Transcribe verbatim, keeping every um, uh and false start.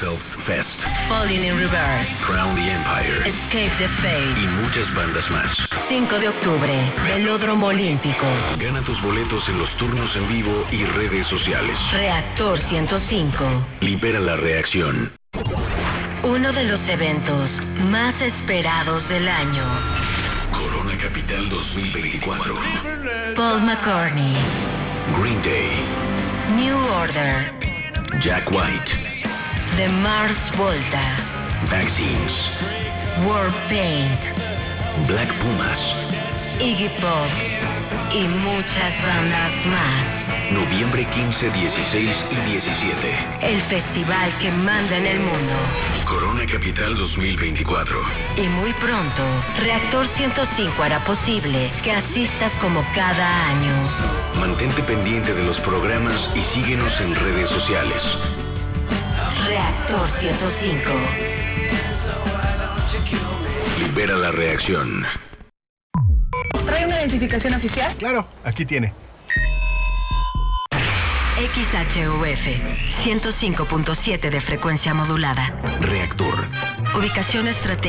Yourselves Fest, Falling in Reverse, Crown the Empire Escape the Fate y muchas bandas más. cinco de octubre, Velódromo Olímpico. Gana tus boletos en los turnos en vivo y redes sociales. Reactor ciento cinco. Libera la reacción. Uno de los eventos más esperados del año. Corona Capital dos mil veinticuatro. Paul McCartney, Green Day, New Order, Jack White, The Mars Volta, Vaccines, Warpaint, Black Pumas. Iggy Pop y muchas bandas más. Noviembre quince, dieciséis y diecisiete. El festival que manda en el mundo. Corona Capital dos mil veinticuatro. Y muy pronto, Reactor ciento cinco hará posible que asistas como cada año. Mantente pendiente de los programas y síguenos en redes sociales. Reactor ciento cinco. Libera la reacción. ¿Trae una identificación oficial? Claro, aquí tiene. X H U F, ciento cinco punto siete de frecuencia modulada. Reactor. Ubicación estratégica.